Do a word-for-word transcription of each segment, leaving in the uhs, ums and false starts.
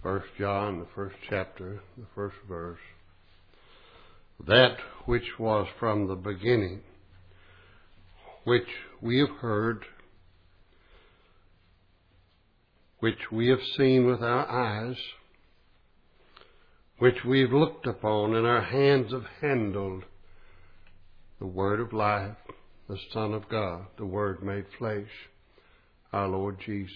First John, the first chapter, the first verse. That which was from the beginning, which we have heard, which we have seen with our eyes, which we have looked upon and our hands have handled, the Word of life, the Son of God, the Word made flesh, our Lord Jesus.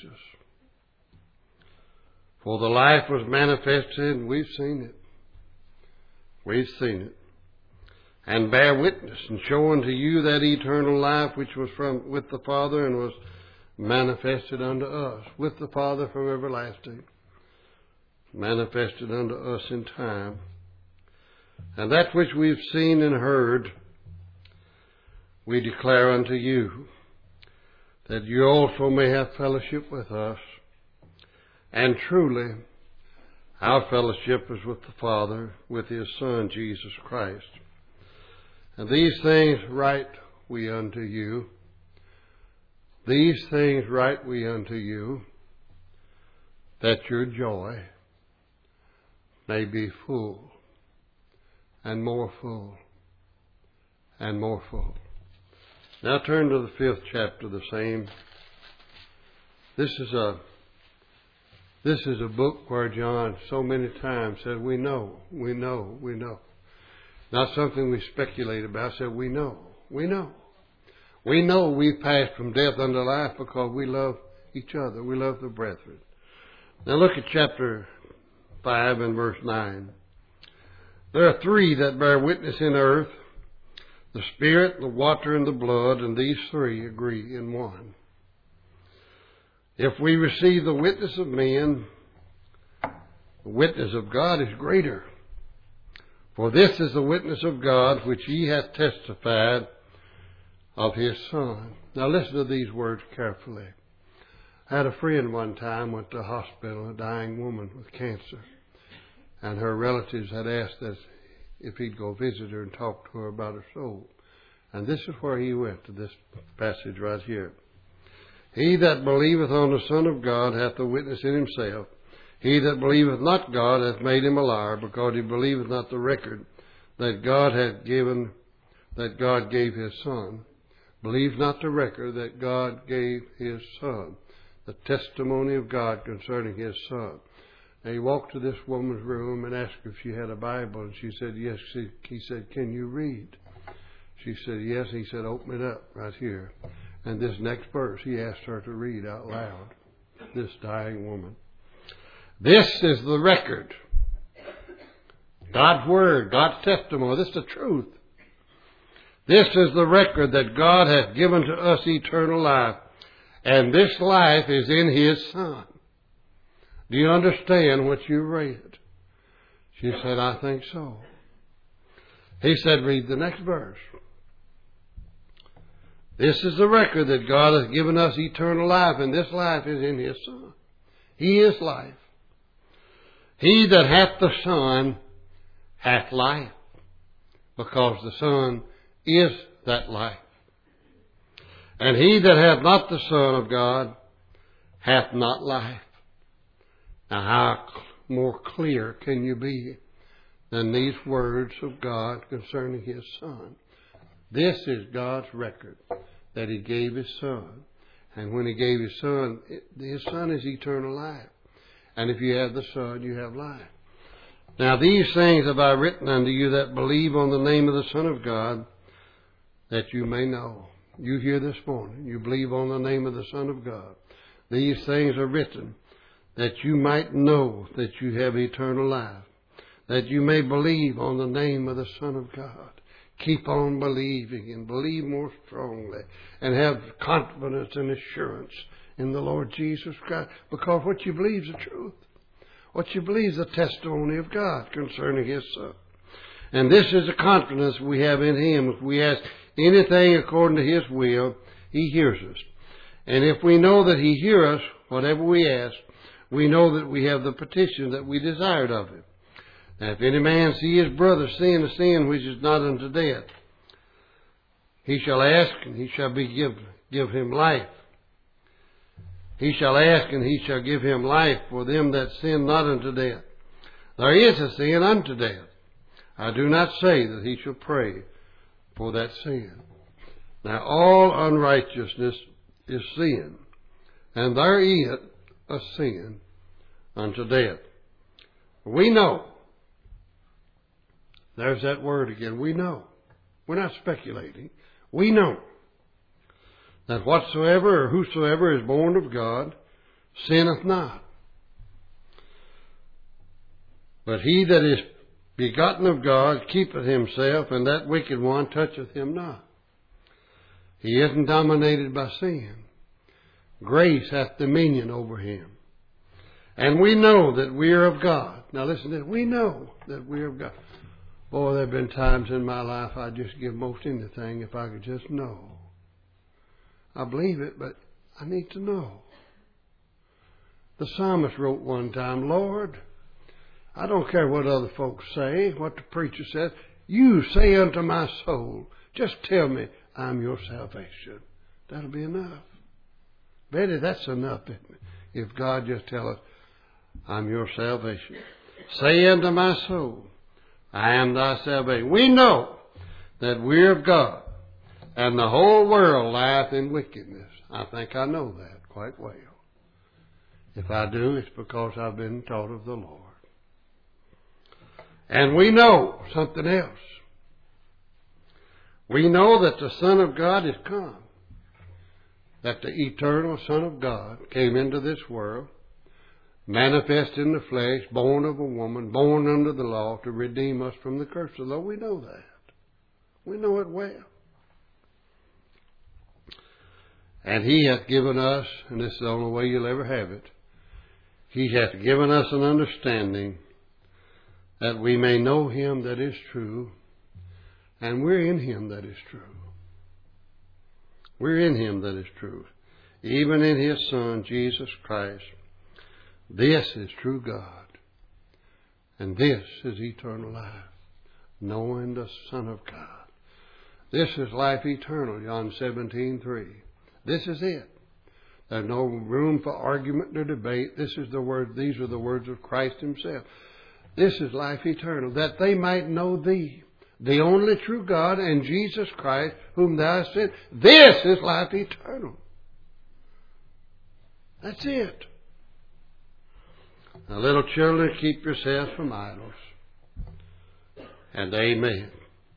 For the life was manifested, and we've seen it. We've seen it. And bear witness and show unto you that eternal life which was from with the Father and was manifested unto us, with the Father from everlasting, manifested unto us in time. And that which we've seen and heard, we declare unto you, that you also may have fellowship with us. And truly, our fellowship is with the Father, with His Son, Jesus Christ. And these things write we unto you. These things write we unto you, that your joy may be full, and more full, and more full. Now turn to the fifth chapter, the same. This is a This is a book where John so many times said, we know, we know, we know. Not something we speculate about. Said, we know, we know. We know we've passed from death unto life because we love each other. We love the brethren. Now look at chapter five and verse nine. There are three that bear witness in earth, the Spirit, the water, and the blood, and these three agree in one. If we receive the witness of men, the witness of God is greater. For this is the witness of God which ye hath testified of His Son. Now listen to these words carefully. I had a friend one time went to a hospital, a dying woman with cancer. And her relatives had asked us if he'd go visit her and talk to her about her soul. And this is where he went, to this passage right here. He that believeth on the Son of God hath a witness in himself. He that believeth not God hath made him a liar, because he believeth not the record that God hath given, that God gave His Son. Believe not the record that God gave His Son, the testimony of God concerning His Son. And he walked to this woman's room and asked her if she had a Bible, and she said yes. She, he said, can you read? She said yes. He said, open it up right here. And this next verse, he asked her to read out loud, this dying woman. This is the record. God's Word, God's testimony. This is the truth. This is the record that God hath given to us eternal life. And this life is in His Son. Do you understand what you read? She said, I think so. He said, read the next verse. This is the record that God hath given us eternal life, and this life is in His Son. He is life. He that hath the Son hath life, because the Son is that life. And he that hath not the Son of God hath not life. Now how more clear can you be than these words of God concerning His Son? This is God's record, that He gave His Son. And when He gave His Son, His Son is eternal life. And if you have the Son, you have life. Now these things have I written unto you that believe on the name of the Son of God, that you may know. You hear this morning, you believe on the name of the Son of God. These things are written that you might know that you have eternal life, that you may believe on the name of the Son of God. Keep on believing and believe more strongly and have confidence and assurance in the Lord Jesus Christ, because what you believe is the truth. What you believe is the testimony of God concerning His Son. And this is the confidence we have in Him. If we ask anything according to His will, He hears us. And if we know that He hears us, whatever we ask, we know that we have the petition that we desired of Him. Now, if any man see his brother sin a sin which is not unto death, he shall ask, and he shall be give, give him life. He shall ask, and he shall give him life for them that sin not unto death. There is a sin unto death. I do not say that he shall pray for that sin. Now all unrighteousness is sin, and there is a sin unto death. We know. There's that word again. We know. We're not speculating. We know that whatsoever or whosoever is born of God sinneth not. But he that is begotten of God keepeth himself, and that wicked one toucheth him not. He isn't dominated by sin. Grace hath dominion over him. And we know that we are of God. Now listen to this. We know that we are of God. Boy, there have been times in my life I'd just give most anything if I could just know. I believe it, but I need to know. The psalmist wrote one time, Lord, I don't care what other folks say, what the preacher says. You say unto my soul, just tell me I'm your salvation. That'll be enough. Betty, that's enough, isn't it? If God just tell us, I'm your salvation. Say unto my soul, I am thy salvation. We know that we're of God, and the whole world lieth in wickedness. I think I know that quite well. If I do, it's because I've been taught of the Lord. And we know something else. We know that the Son of God is come, that the eternal Son of God came into this world, manifest in the flesh, born of a woman, born under the law, to redeem us from the curse of the law. We know that. We know it well. And he hath given us, and this is the only way you'll ever have it, he hath given us an understanding that we may know him that is true, and we're in him that is true. We're in him that is true, even in his Son, Jesus Christ. This is true God, and this is eternal life, knowing the Son of God. This is life eternal, John seventeen three. This is it. There's no room for argument or debate. This is the word. These are the words of Christ himself. This is life eternal, that they might know thee, the only true God, and Jesus Christ, whom thou hast sent. This is life eternal. That's it. Now, little children, keep yourselves from idols. And amen.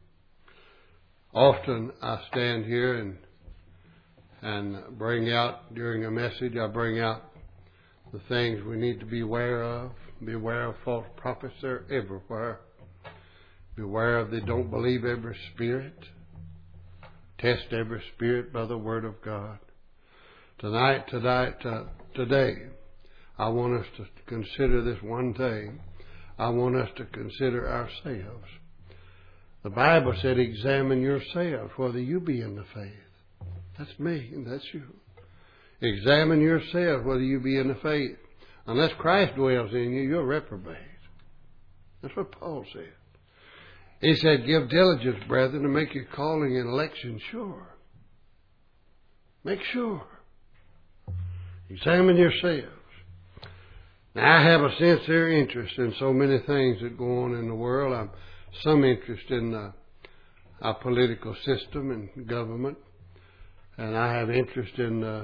Often I stand here and and bring out, during a message, I bring out the things we need to be aware of. Beware of false prophets. They're everywhere. Beware of they don't believe every spirit. Test every spirit by the word of God. Tonight, tonight, uh, today, I want us to consider this one thing. I want us to consider ourselves. The Bible said, examine yourselves whether you be in the faith. That's me and that's you. Examine yourselves whether you be in the faith. Unless Christ dwells in you, you're reprobate. That's what Paul said. He said, give diligence, brethren, to make your calling and election sure. Make sure. Examine yourselves. Now, I have a sincere interest in so many things that go on in the world. I'm some interest in uh, our political system and government. And I have interest in, uh,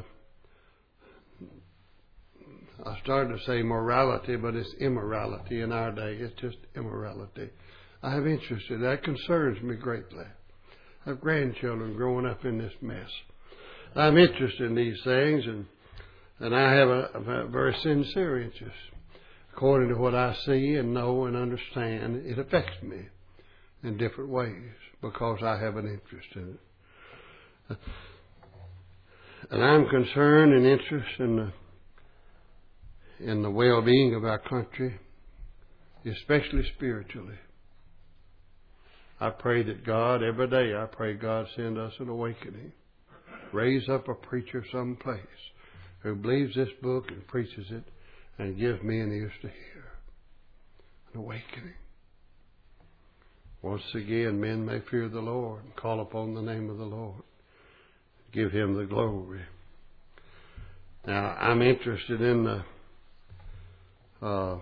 I started to say morality, but it's immorality in our day. It's just immorality. I have interest in that. That concerns me greatly. I have grandchildren growing up in this mess. I'm interested in these things, and and I have a, a very sincere interest. According to what I see and know and understand, it affects me in different ways because I have an interest in it. And I'm concerned and interested in the, in the well-being of our country, especially spiritually. I pray that God, every day, I pray God send us an awakening. Raise up a preacher someplace who believes this book and preaches it and gives me an ears to hear. An awakening. Once again, men may fear the Lord and call upon the name of the Lord. Give him the glory. Now, I'm interested in the uh,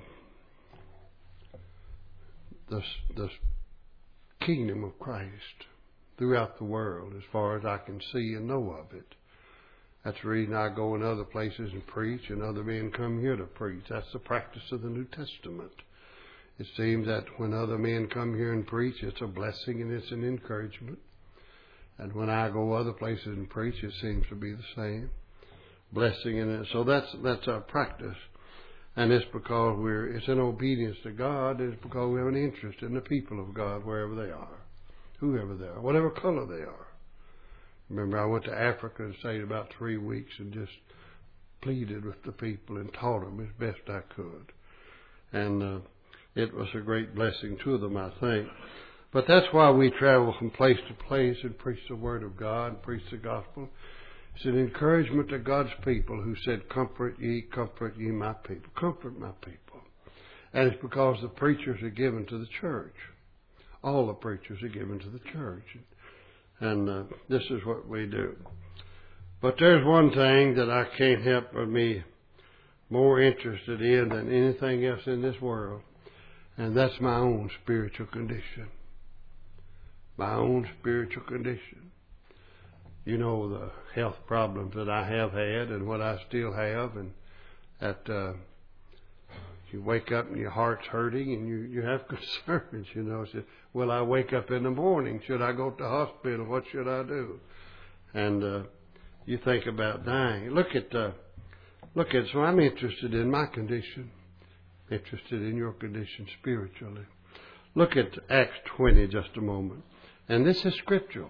the, the kingdom of Christ throughout the world as far as I can see and know of it. That's the reason I go in other places and preach, and other men come here to preach. That's the practice of the New Testament. It seems that when other men come here and preach, it's a blessing and it's an encouragement. And when I go other places and preach, it seems to be the same. Blessing in it. So that's that's our practice. And it's because we're it's in obedience to God. It's because we have an interest in the people of God wherever they are, whoever they are, whatever color they are. Remember, I went to Africa and stayed about three weeks and just pleaded with the people and taught them as best I could. And uh, it was a great blessing to them, I think. But that's why we travel from place to place and preach the Word of God and preach the gospel. It's an encouragement to God's people who said, comfort ye, comfort ye my people. Comfort my people. And it's because the preachers are given to the church. All the preachers are given to the church. And uh, this is what we do. But there's one thing that I can't help but be more interested in than anything else in this world. And that's my own spiritual condition. My own spiritual condition. You know, the health problems that I have had and what I still have, and that uh, you wake up and your heart's hurting and you, you have concerns, you know. So, will I wake up in the morning? Should I go to the hospital? What should I do? And uh, you think about dying. Look at, uh, look at, so I'm interested in my condition, interested in your condition spiritually. Look at Acts twenty just a moment. And this is scriptural.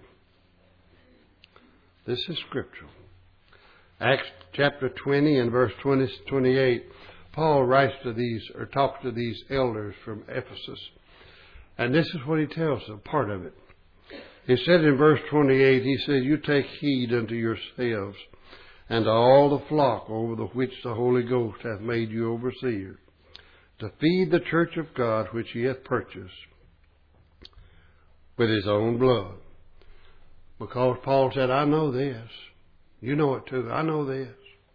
This is scriptural. Acts chapter twenty and verse twenty, twenty-eight. Paul writes to these, or talks to these elders from Ephesus. And this is what he tells them, part of it. He said in verse twenty-eight, he said, you take heed unto yourselves and to all the flock over the which the Holy Ghost hath made you overseers, to feed the church of God which he hath purchased with his own blood. Because Paul said, I know this. You know it too. I know this.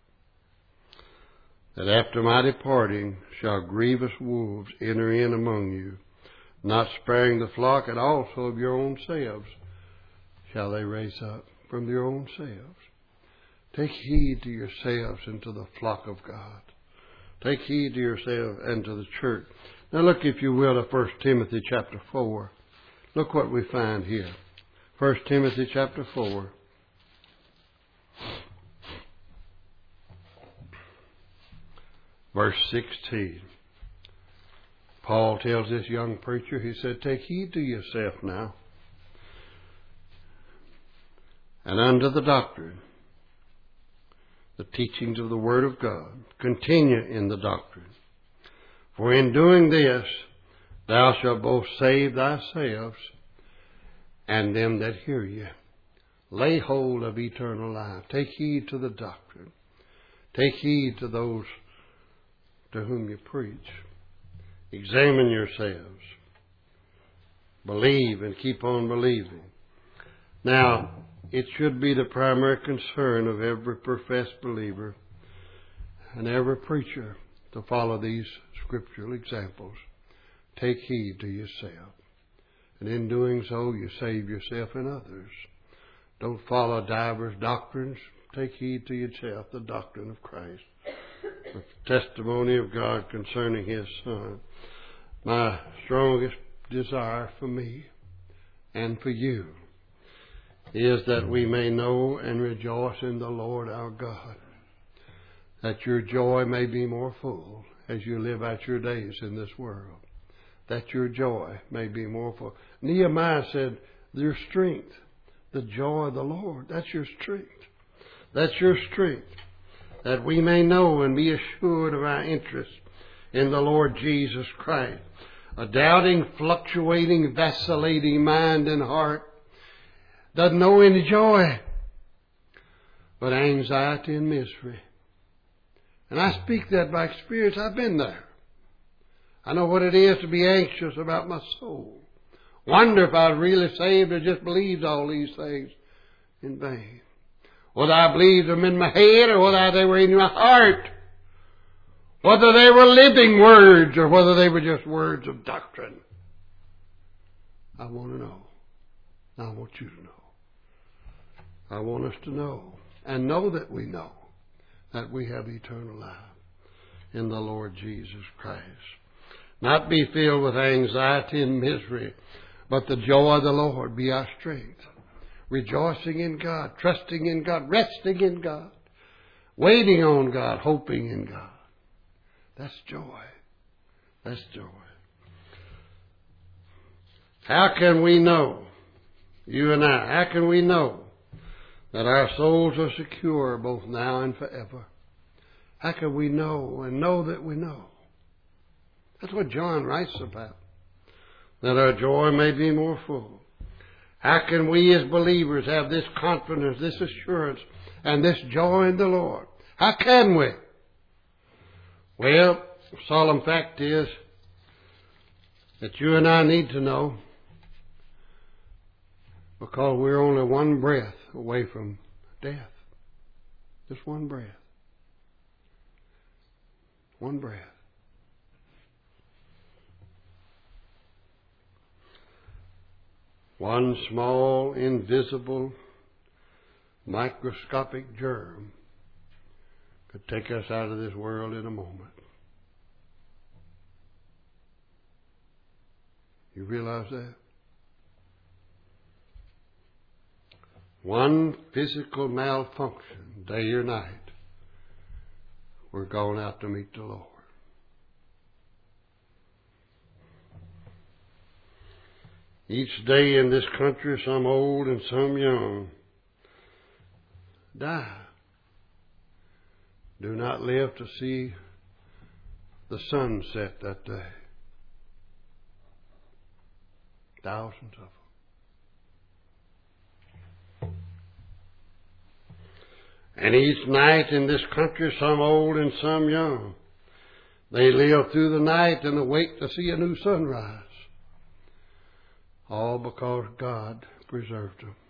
That after my departing shall grievous wolves enter in among you, not sparing the flock, and also of your own selves shall they raise up from your own selves. Take heed to yourselves and to the flock of God. Take heed to yourselves and to the church. Now look, if you will, to First Timothy chapter four. Look what we find here. First Timothy chapter four. Verse sixteen. Paul tells this young preacher, he said, take heed to yourself now, and unto the doctrine, the teachings of the Word of God. Continue in the doctrine. For in doing this, thou shalt both save thyself and them that hear you. Lay hold of eternal life. Take heed to the doctrine. Take heed to those to whom you preach. Examine yourselves. Believe and keep on believing. Now, it should be the primary concern of every professed believer and every preacher to follow these scriptural examples. Take heed to yourself. And in doing so, you save yourself and others. Don't follow divers doctrines. Take heed to yourself, the doctrine of Christ, the testimony of God concerning His Son. My strongest desire for me and for you is that we may know and rejoice in the Lord our God, that your joy may be more full as you live out your days in this world, that your joy may be more full. Nehemiah said, your strength, the joy of the Lord, that's your strength. That's your strength, that we may know and be assured of our interest in the Lord Jesus Christ. A doubting, fluctuating, vacillating mind and heart doesn't know any joy, but anxiety and misery. And I speak that by experience. I've been there. I know what it is to be anxious about my soul. Wonder if I was really saved or just believed all these things in vain. whether I believed them in my head or whether they were in my heart, whether they were living words or whether they were just words of doctrine. I want to know. I want you to know. I want us to know and know that we know that we have eternal life in the Lord Jesus Christ. Not be filled with anxiety and misery, but the joy of the Lord be our strength. Rejoicing in God, trusting in God, resting in God, waiting on God, hoping in God. That's joy. That's joy. How can we know, you and I, how can we know that our souls are secure both now and forever? How can we know and know that we know? That's what John writes about, that our joy may be more full. How can we as believers have this confidence, this assurance, and this joy in the Lord? How can we? Well, the solemn fact is that you and I need to know, because we're only one breath away from death. Just one breath. One breath. One small, invisible, microscopic germ could take us out of this world in a moment. You realize that? One physical malfunction, day or night, we're going out to meet the Lord. Each day in this country, some old and some young die. Do not live to see the sun set that day. Thousands of them. And each night in this country, some old and some young, they live through the night and awake to see a new sunrise. All because God preserved them.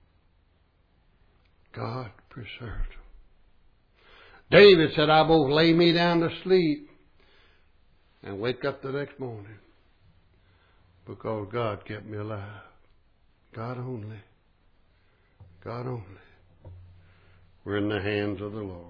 God preserved them. David said, I both lay me down to sleep and wake up the next morning because God kept me alive. God only. God only. We're in the hands of the Lord.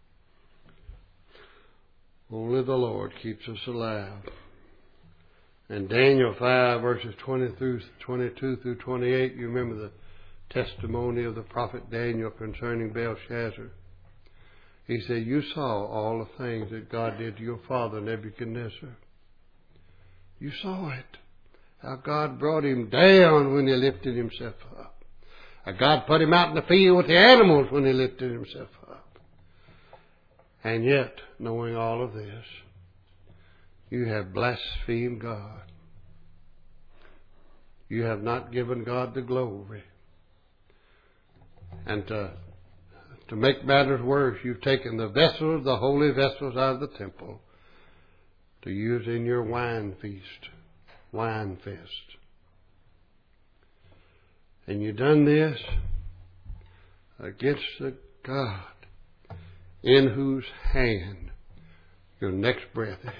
Only the Lord keeps us alive. And Daniel five, verses twenty through twenty-two through twenty-eight, you remember the testimony of the prophet Daniel concerning Belshazzar. He said, you saw all the things that God did to your father Nebuchadnezzar. You saw it. How God brought him down when he lifted himself up. How God put him out in the field with the animals when he lifted himself up. And yet, knowing all of this, you have blasphemed God. You have not given God the glory. And to, to make matters worse, you've taken the vessels, the holy vessels out of the temple to use in your wine feast, wine fest. And you've done this against the God in whose hand your next breath is.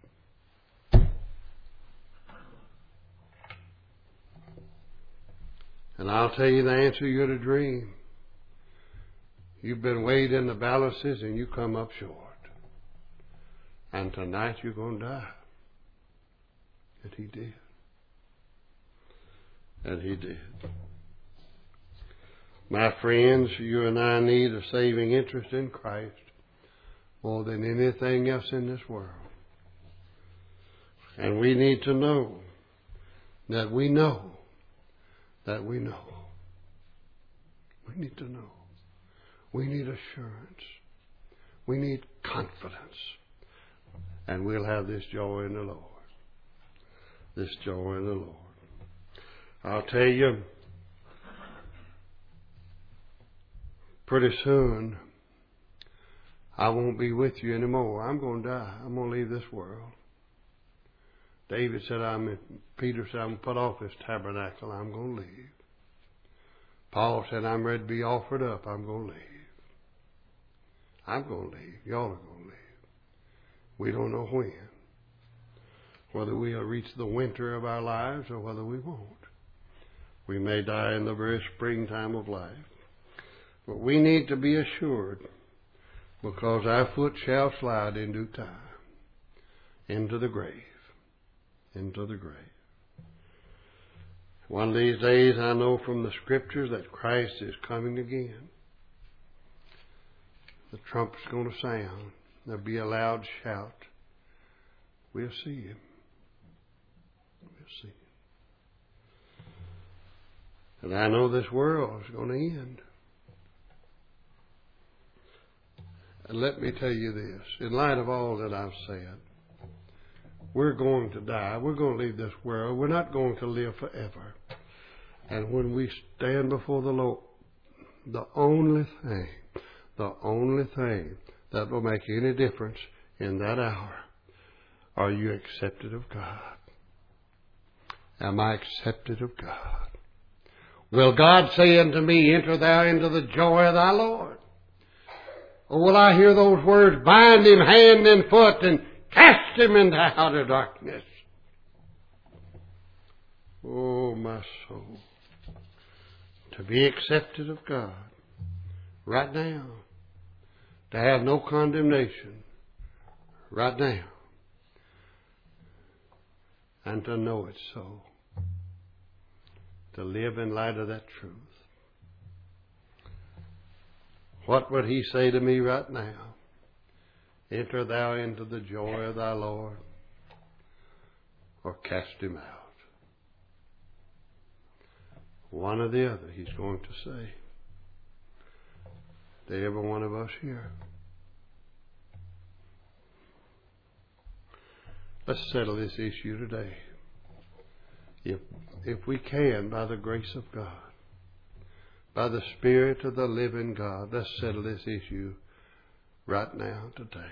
And I'll tell you the answer, you're the dream. You've been weighed in the balances and you come up short. And tonight you're going to die. And he did. And he did. My friends, you and I need a saving interest in Christ more than anything else in this world. And we need to know that we know that we know. We need to know. We need assurance. We need confidence. And we'll have this joy in the Lord. This joy in the Lord. I'll tell you, pretty soon, I won't be with you anymore. I'm going to die. I'm going to leave this world. David said, I'm, Peter said, I'm going to put off this tabernacle. I'm going to leave. Paul said, I'm ready to be offered up. I'm going to leave. I'm going to leave. Y'all are going to leave. We don't know when. Whether we'll reach the winter of our lives or whether we won't. We may die in the very springtime of life. But we need to be assured, because our foot shall slide in due time into the grave. Into the grave. One of these days, I know from the Scriptures that Christ is coming again. The trumpet's going to sound. There'll be a loud shout. We'll see Him. We'll see Him. And I know this world is going to end. And let me tell you this. In light of all that I've said, we're going to die. We're going to leave this world. We're not going to live forever. And when we stand before the Lord, the only thing, the only thing that will make any difference in that hour, are you accepted of God? Am I accepted of God? Will God say unto me, enter thou into the joy of thy Lord? Or will I hear those words, bind him hand and foot and cast him into outer darkness? Oh, my soul. To be accepted of God right now. To have no condemnation right now. And to know it so. To live in light of that truth. What would He say to me right now? Enter thou into the joy of thy Lord, or cast him out. One or the other He's going to say to every one of us here. Let's settle this issue today. If, if we can, by the grace of God, by the Spirit of the living God, let's settle this issue right now, today.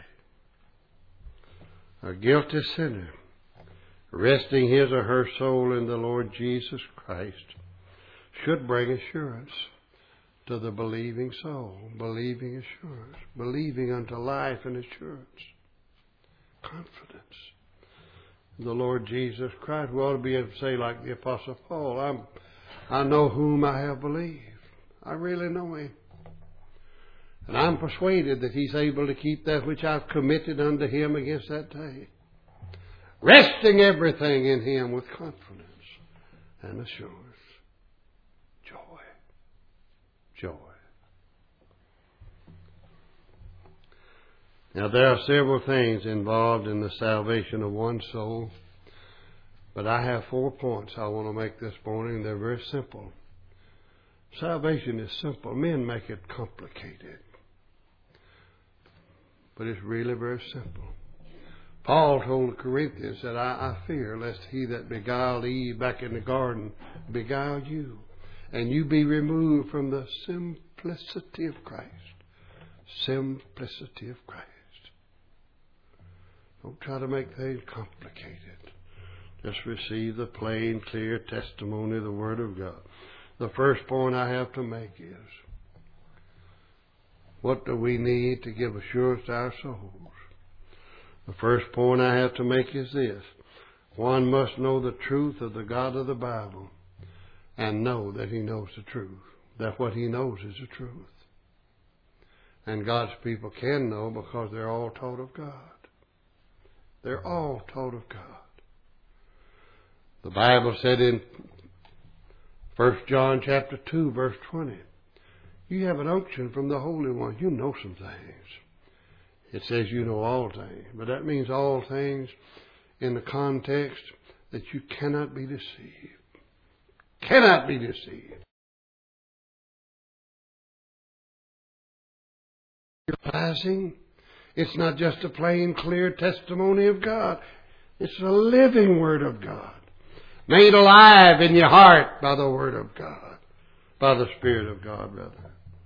A guilty sinner, resting his or her soul in the Lord Jesus Christ, should bring assurance to the believing soul. Believing assurance. Believing unto life and assurance. Confidence. The Lord Jesus Christ. We ought to be able to say like the Apostle Paul, I'm, I know whom I have believed. I really know Him. And I'm persuaded that He's able to keep that which I've committed unto Him against that day. Resting everything in Him with confidence and assurance. Joy. Joy. Now there are several things involved in the salvation of one soul. But I have four points I want to make this morning. They're very simple. Salvation is simple. Men make it complicated. But it's really very simple. Paul told the Corinthians that I, I fear lest he that beguiled Eve back in the garden beguile you, and you be removed from the simplicity of Christ. Simplicity of Christ. Don't try to make things complicated. Just receive the plain, clear testimony of the Word of God. The first point I have to make is, what do we need to give assurance to our souls? The first point I have to make is this. One must know the truth of the God of the Bible and know that He knows the truth. That what He knows is the truth. And God's people can know because they're all taught of God. They're all taught of God. The Bible said in First John chapter two, verse twenty, you have an unction from the Holy One. You know some things. It says you know all things. But that means all things in the context that you cannot be deceived. Cannot be deceived. Realizing it's not just a plain, clear testimony of God. It's the living Word of God. Made alive in your heart by the Word of God. By the Spirit of God, rather.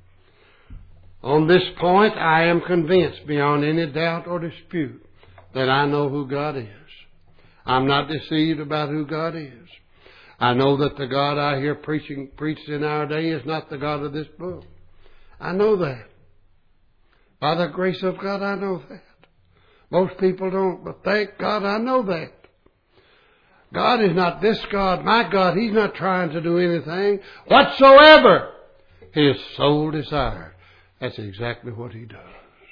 On this point, I am convinced beyond any doubt or dispute that I know who God is. I'm not deceived about who God is. I know that the God I hear preaching preached in our day is not the God of this book. I know that. By the grace of God, I know that. Most people don't, but thank God I know that. God is not this God. My God, He's not trying to do anything whatsoever His soul desires. That's exactly what He does.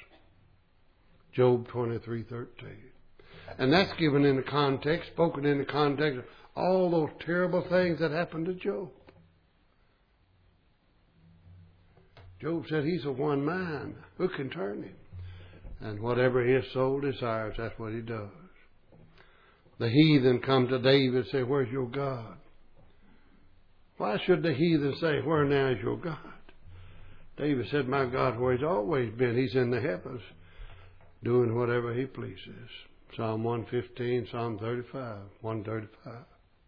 Job twenty-three thirteen. And that's given in the context, spoken in the context of all those terrible things that happened to Job. Job said he's a one man. Who can turn him? And whatever his soul desires, that's what he does. The heathen come to David and say, where's your God? Why should the heathen say, where now is your God? David said, my God, where He's always been. He's in the heavens, doing whatever He pleases. Psalm one fifteen, Psalm thirty-five, one thirty-five.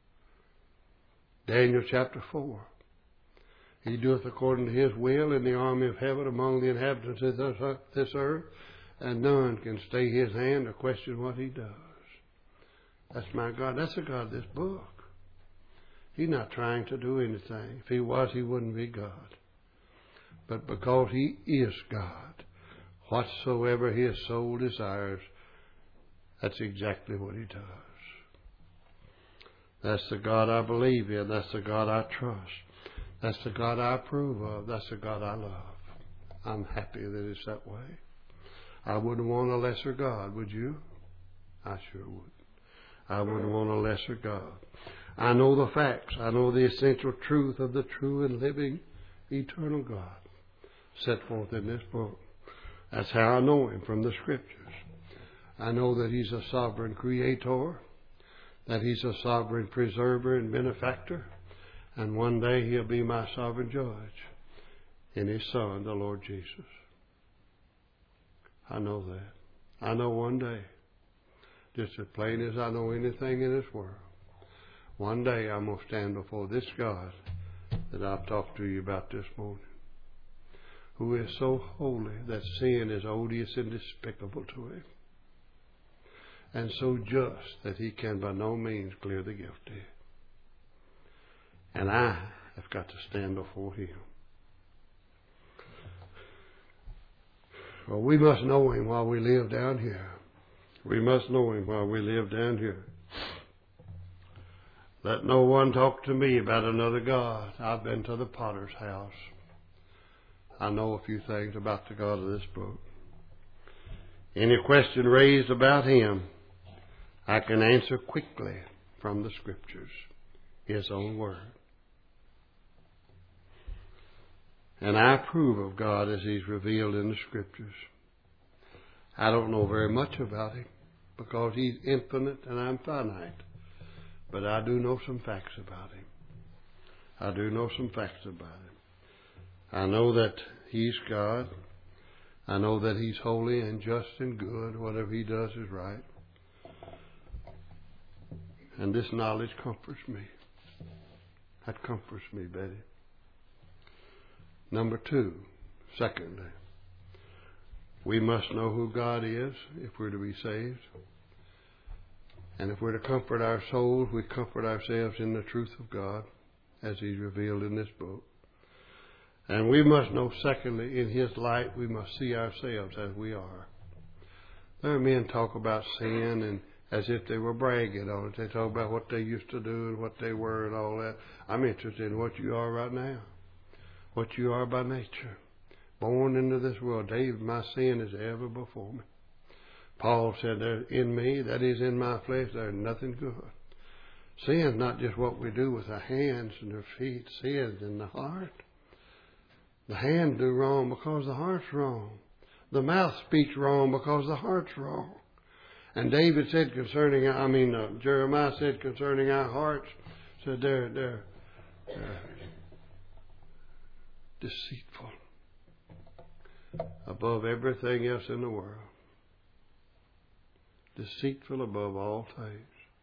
Daniel chapter four. He doeth according to His will in the army of heaven among the inhabitants of this earth, and none can stay His hand or question what He does. That's my God. That's the God of this book. He's not trying to do anything. If He was, He wouldn't be God. But because He is God, whatsoever His soul desires, that's exactly what He does. That's the God I believe in. That's the God I trust. That's the God I approve of. That's the God I love. I'm happy that it's that way. I wouldn't want a lesser God, would you? I sure would. I wouldn't want a lesser God. I know the facts. I know the essential truth of the true and living, eternal God set forth in this book. That's how I know Him, from the Scriptures. I know that He's a sovereign creator, that He's a sovereign preserver and benefactor, and one day He'll be my sovereign judge in His Son, the Lord Jesus. I know that. I know one day, just as plain as I know anything in this world, one day I'm going to stand before this God that I've talked to you about this morning, who is so holy that sin is odious and despicable to Him, and so just that He can by no means clear the guilty. And I have got to stand before Him. Well, we must know Him while we live down here. We must know Him while we live down here. Let no one talk to me about another God. I've been to the potter's house. I know a few things about the God of this book. Any question raised about Him, I can answer quickly from the Scriptures, His own Word. And I approve of God as He's revealed in the Scriptures. I don't know very much about Him because He's infinite and I'm finite. But I do know some facts about Him. I do know some facts about Him. I know that He's God. I know that He's holy and just and good. Whatever He does is right. And this knowledge comforts me. That comforts me, Betty. Number two, secondly, we must know who God is if we're to be saved. And if we're to comfort our souls, we comfort ourselves in the truth of God as He's revealed in this book. And we must know, secondly, in His light, we must see ourselves as we are. There are men talk about sin and as if they were bragging on it. They talk about what they used to do and what they were and all that. I'm interested in what you are right now. What you are by nature. Born into this world. David, my sin is ever before me. Paul said, there in me, that is in my flesh, there is nothing good. Sin is not just what we do with our hands and our feet. Sin is in the heart. The hand do wrong because the heart's wrong. The mouth speaks wrong because the heart's wrong. And David said concerning, I mean, uh, Jeremiah said concerning our hearts, said they're, they're, they're deceitful above everything else in the world. Deceitful above all things.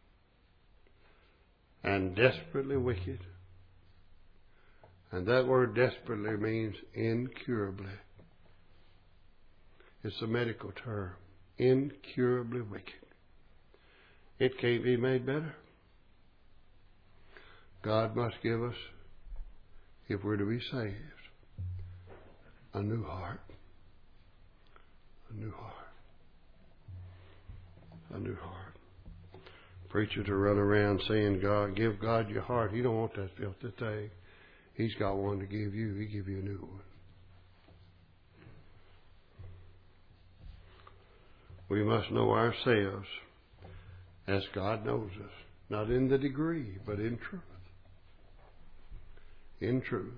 And desperately wicked. And that word desperately means incurably. It's a medical term. Incurably wicked. It can't be made better. God must give us, if we're to be saved, a new heart. A new heart. A new heart. Preacher to run around saying, God, give God your heart. He don't want that filthy thing. He's got one to give you. He give you a new one. We must know ourselves as God knows us. Not in the degree, but in truth. In truth.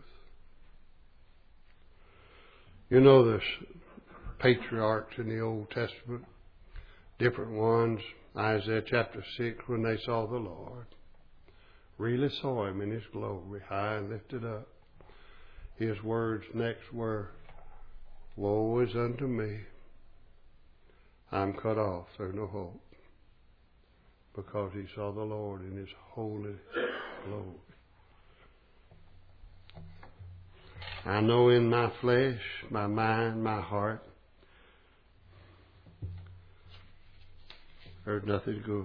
You know, there's patriarchs in the Old Testament, different ones. Isaiah chapter six, when they saw the Lord, really saw Him in His glory, high and lifted up. His words next were, woe is unto me. I'm cut off. There's no hope. Because he saw the Lord in His holy glory. I know in my flesh, my mind, my heart, there's nothing good.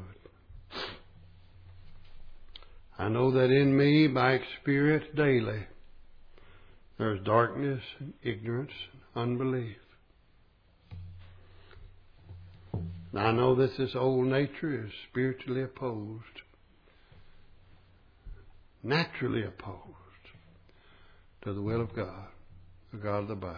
I know that in me, by experience daily, there's darkness and ignorance and unbelief. And I know that this old nature is spiritually opposed, naturally opposed to the will of God, the God of the Bible.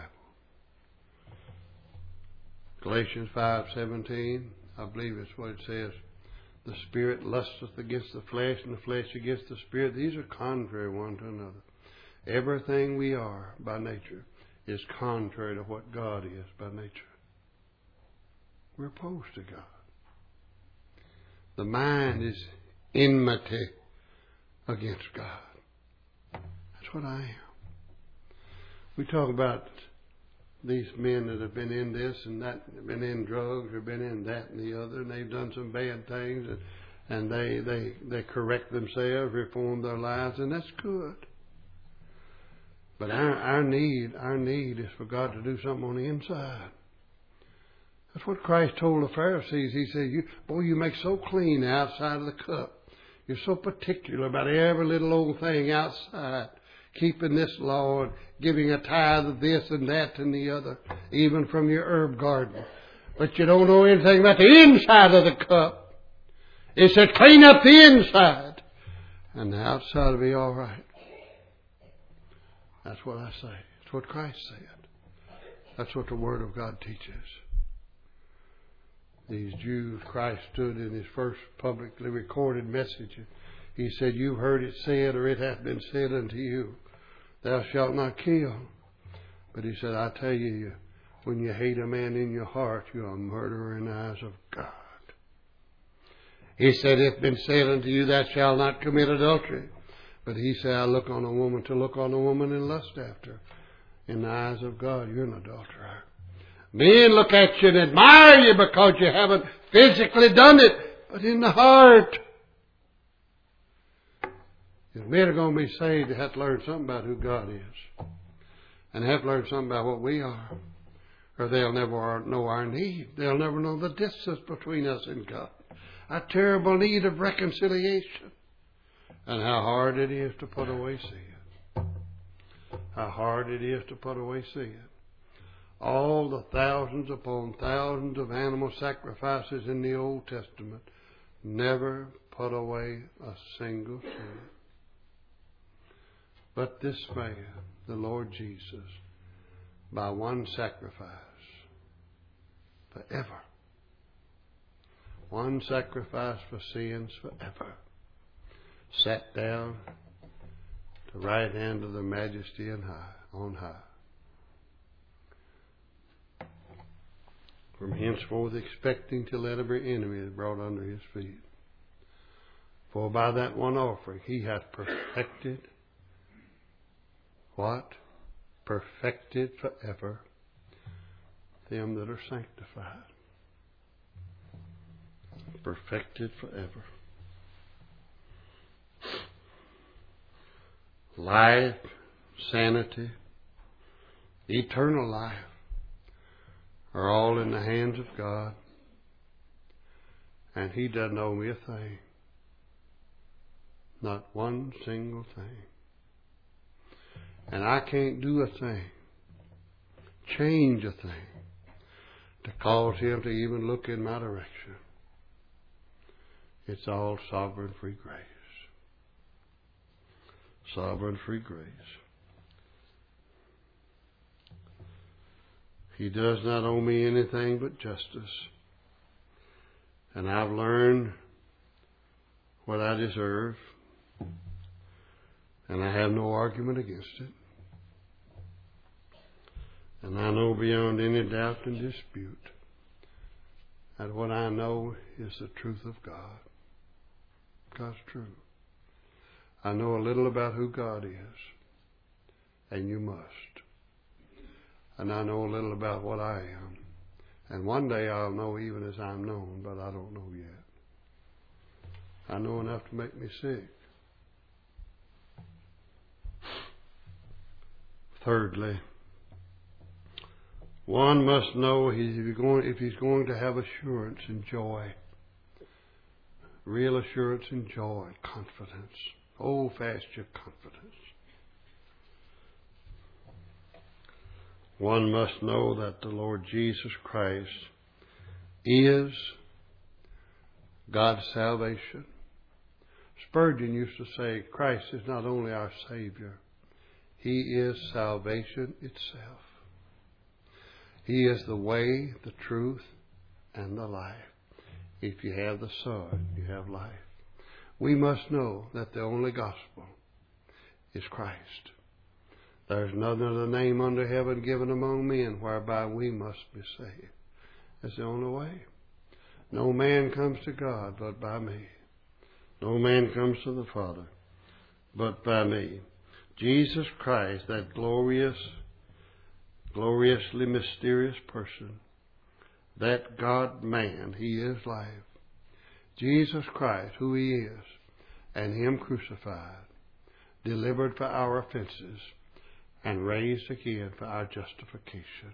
Galatians five seventeen, I believe it's what it says. The Spirit lusteth against the flesh, and the flesh against the Spirit. These are contrary one to another. Everything we are by nature is contrary to what God is by nature. We're opposed to God. The mind is enmity against God. That's what I am. We talk about these men that have been in this and that, been in drugs or been in that and the other, and they've done some bad things, and, and they, they, they correct themselves, reform their lives, and that's good. But our, our need, our need is for God to do something on the inside. That's what Christ told the Pharisees. He said, "You, boy, you make so clean outside of the cup. You're so particular about every little old thing outside. Keeping this law and giving a tithe of this and that and the other, even from your herb garden. But you don't know anything about the inside of the cup. It said, clean up the inside, and the outside will be all right." That's what I say. That's what Christ said. That's what the Word of God teaches. These Jews, Christ stood in His first publicly recorded message. He said, "You've heard it said, or it hath been said unto you, thou shalt not kill." But He said, "I tell you, when you hate a man in your heart, you're a murderer in the eyes of God." He said, "It's been said unto you, thou shalt not commit adultery." But He said, "I look on a woman to look on a woman and lust after her. In the eyes of God, you're an adulterer." Men look at you and admire you because you haven't physically done it, but in the heart. If men are going to be saved, they have to learn something about who God is. And they have to learn something about what we are. Or they'll never know our need. They'll never know the distance between us and God. Our terrible need of reconciliation. And how hard it is to put away sin. How hard it is to put away sin. All the thousands upon thousands of animal sacrifices in the Old Testament never put away a single sin. But this man, the Lord Jesus, by one sacrifice, forever, one sacrifice for sins forever, sat down to the right hand of the Majesty on high, on high. From henceforth expecting to let every enemy is brought under His feet. For by that one offering He hath perfected, what? Perfected forever them that are sanctified. Perfected forever. Life, sanity, eternal life are all in the hands of God. And He doesn't owe me a thing. Not one single thing. And I can't do a thing, change a thing, to cause Him to even look in my direction. It's all sovereign free grace. Sovereign free grace. He does not owe me anything but justice. And I've learned what I deserve. And I have no argument against it. And I know beyond any doubt and dispute that what I know is the truth of God. God's truth. I know a little about who God is. And you must. And I know a little about what I am. And one day I'll know even as I'm known, but I don't know yet. I know enough to make me sick. Thirdly, one must know if he's going, if he's going to have assurance and joy, real assurance and joy, confidence, hold fast your confidence. One must know that the Lord Jesus Christ is God's salvation. Spurgeon used to say, Christ is not only our Savior, He is salvation itself. He is the way, the truth, and the life. If you have the Son, you have life. We must know that the only gospel is Christ. There is none other name under heaven given among men whereby we must be saved. That's the only way. No man comes to God but by me. No man comes to the Father but by me. Jesus Christ, that glorious, gloriously mysterious person, that God-man, He is life. Jesus Christ, who He is, and Him crucified, delivered for our offenses, and raised again for our justification.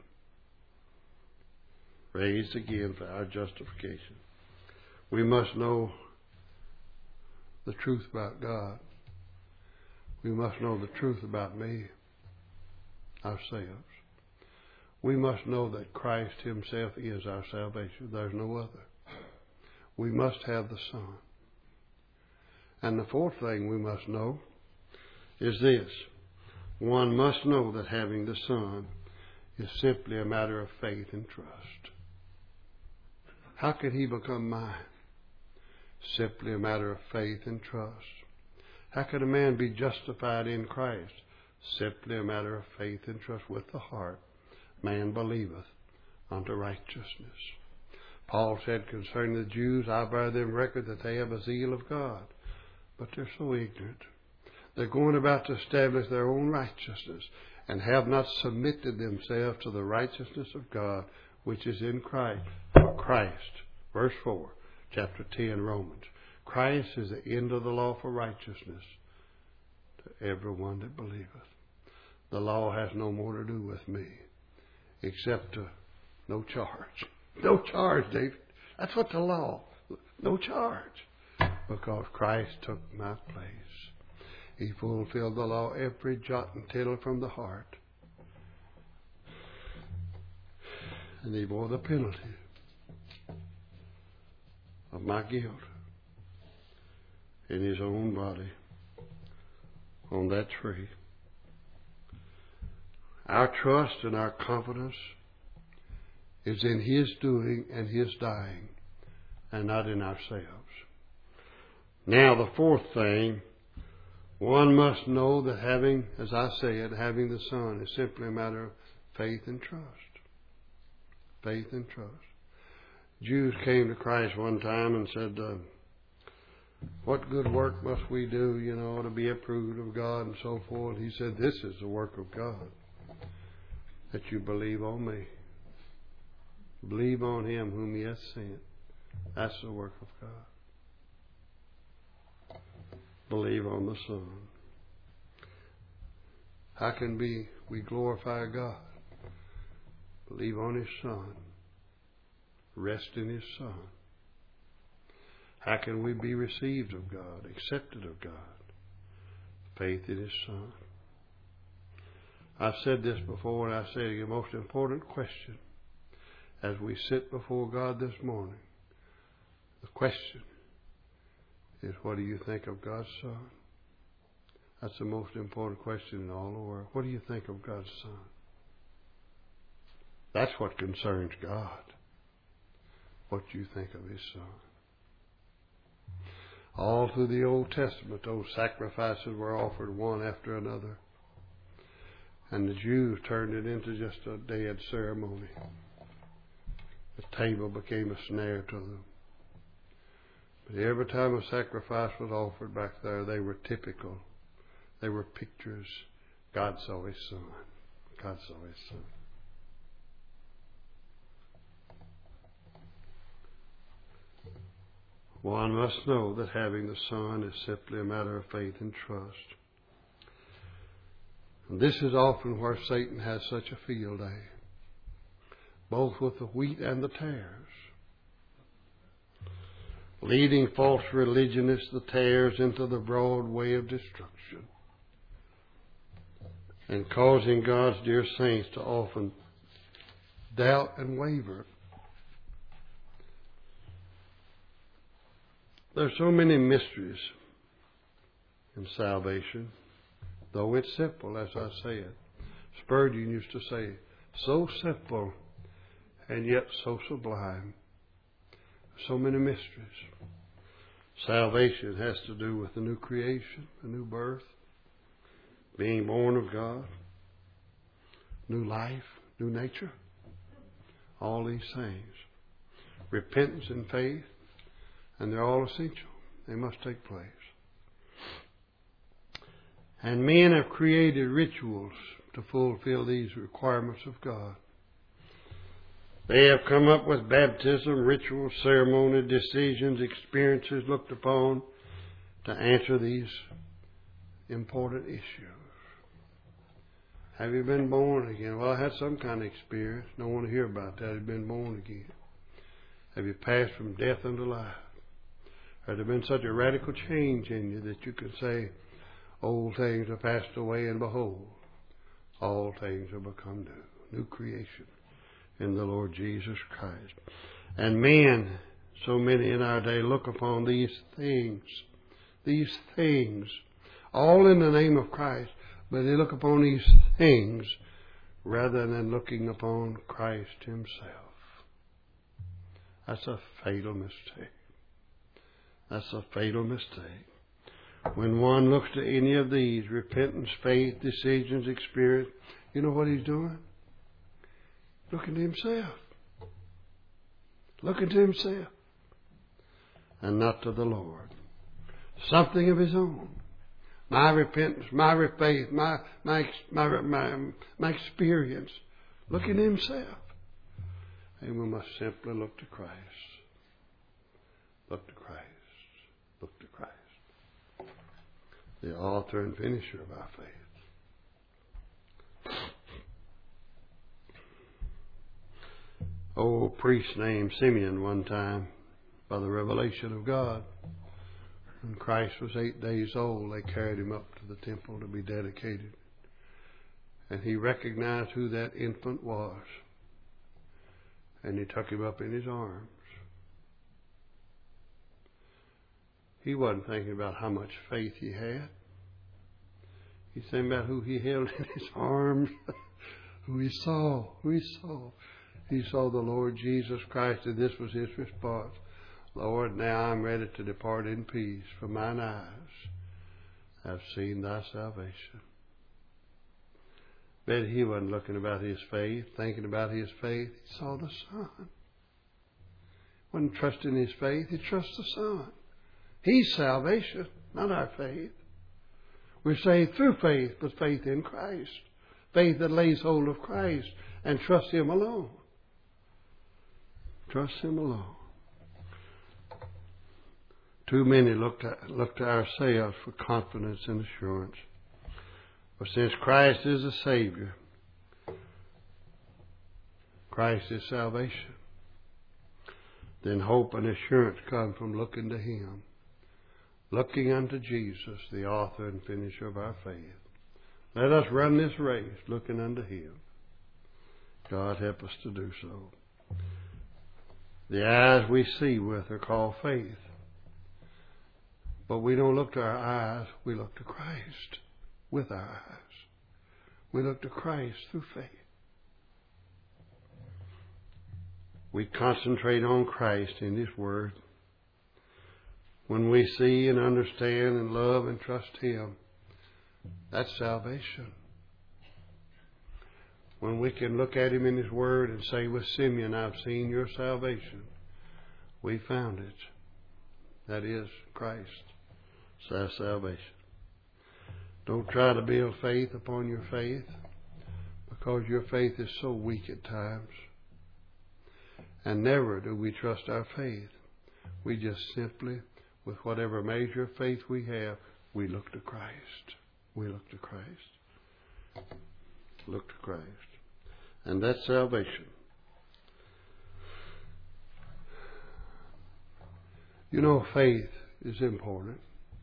Raised again for our justification. We must know the truth about God. We must know the truth about me, ourselves. We must know that Christ Himself is our salvation. There's no other. We must have the Son. And the fourth thing we must know is this. One must know that having the Son is simply a matter of faith and trust. How could He become mine? Simply a matter of faith and trust. How could a man be justified in Christ? Simply a matter of faith and trust. With the heart, man believeth unto righteousness. Paul said concerning the Jews, I bear them record that they have a zeal of God. But they're so ignorant. They're going about to establish their own righteousness and have not submitted themselves to the righteousness of God, which is in Christ. For Christ, verse four, chapter ten, Romans. Christ is the end of the law for righteousness to everyone that believeth. The law has no more to do with me except to no charge. No charge, David. That's what the law, no charge. Because Christ took my place. He fulfilled the law, every jot and tittle from the heart. And He bore the penalty of my guilt in His own body on that tree. Our trust and our confidence is in His doing and His dying, and not in ourselves. Now, the fourth thing, one must know that having, as I said, having the Son is simply a matter of faith and trust. Faith and trust. Jews came to Christ one time and said, uh, what good work must we do, you know, to be approved of God and so forth? He said, this is the work of God, that you believe on me. Believe on Him whom He hath sent. That's the work of God. Believe on the Son. How can we, we glorify God? Believe on His Son. Rest in His Son. How can we be received of God, accepted of God? Faith in His Son. I've said this before, and I say the most important question as we sit before God this morning. The question is, what do you think of God's Son? That's the most important question in all the world. What do you think of God's Son? That's what concerns God. What do you think of His Son? All through the Old Testament, those sacrifices were offered one after another. And the Jews turned it into just a dead ceremony. The table became a snare to them. But every time a sacrifice was offered back there, they were typical. They were pictures. God saw His Son. God saw His Son. One must know that having the Son is simply a matter of faith and trust. And this is often where Satan has such a field day, both with the wheat and the tares. Leading false religionists, the tares, into the broad way of destruction, and causing God's dear saints to often doubt and waver. There's so many mysteries in salvation, though it's simple, as I said. Spurgeon used to say, so simple and yet so sublime. So many mysteries. Salvation has to do with the new creation, the new birth, being born of God, new life, new nature, all these things. Repentance and faith, and they're all essential. They must take place. And men have created rituals to fulfill these requirements of God. They have come up with baptism, rituals, ceremony, decisions, experiences looked upon to answer these important issues. Have you been born again? Well, I had some kind of experience. Don't want to hear about that. Have you been born again? Have you passed from death unto life? Has there been such a radical change in you that you can say, old things are passed away, and behold, all things are become new. New creation in the Lord Jesus Christ. And men, so many in our day, look upon these things, these things, all in the name of Christ, but they look upon these things rather than looking upon Christ Himself. That's a fatal mistake. That's a fatal mistake. When one looks to any of these, repentance, faith, decisions, experience, you know what he's doing? Looking to himself. Looking to himself. And not to the Lord. Something of his own. My repentance, my faith, my, my, my, my, my experience. Looking to himself. And we must simply look to Christ. Look to Christ. Look to Christ. The author and finisher of our faith. Old priest named Simeon one time, by the revelation of God, when Christ was eight days old, they carried him up to the temple to be dedicated. And he recognized who that infant was. And he took him up in his arms. He wasn't thinking about how much faith he had. He's thinking about who he held in his arms, who he saw, who he saw. He saw the Lord Jesus Christ, and this was his response. Lord, now I'm ready to depart in peace, for mine eyes have seen thy salvation. But he wasn't looking about his faith, thinking about his faith. He saw the Son. Wasn't trusting his faith, he trusts the Son. He's salvation, not our faith. We're saved through faith, but faith in Christ. Faith that lays hold of Christ and trusts Him alone. Trust Him alone. Too many look to, look to ourselves for confidence and assurance. But since Christ is the Savior, Christ is salvation. then hope and assurance come from looking to Him. Looking unto Jesus, the author and finisher of our faith. Let us run this race looking unto Him. God help us to do so. The eyes we see with are called faith. But we don't look to our eyes, we look to Christ with our eyes. We look to Christ through faith. We concentrate on Christ in His Word. When we see and understand and love and trust Him, that's salvation. When we can look at Him in His Word and say with Simeon, I've seen your salvation, we found it. That is Christ. It's our salvation. Don't try to build faith upon your faith, because your faith is so weak at times. And never do we trust our faith. We just simply, with whatever measure of faith we have, we look to Christ. We look to Christ. Look to Christ. And that's salvation. You know, faith is important.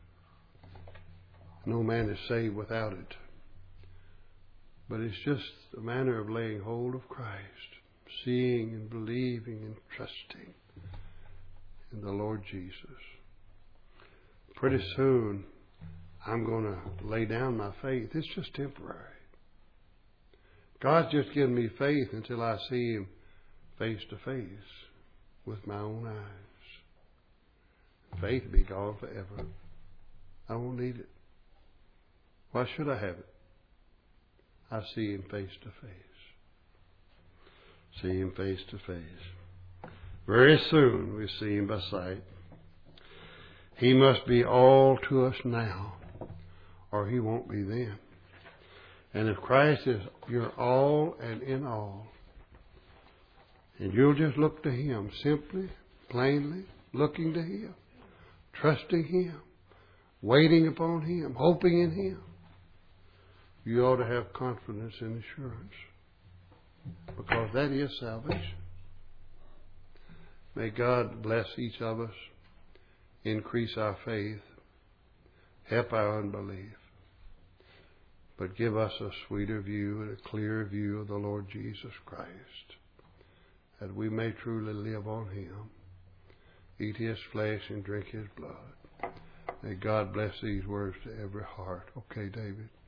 No man is saved without it. But it's just a manner of laying hold of Christ, seeing and believing and trusting in the Lord Jesus. Pretty soon, I'm going to lay down my faith. It's just temporary. God's just given me faith until I see Him face to face with my own eyes. Faith will be gone forever. I won't need it. Why should I have it? I see Him face to face. See Him face to face. Very soon we see Him by sight. He must be all to us now, or He won't be then. And if Christ is your all and in all, and you'll just look to Him simply, plainly, looking to Him, trusting Him, waiting upon Him, hoping in Him, you ought to have confidence and assurance, because that is salvation. May God bless each of us, increase our faith, help our unbelief, but give us a sweeter view and a clearer view of the Lord Jesus Christ, that we may truly live on Him, eat His flesh and drink His blood. May God bless these words to every heart. Okay, David.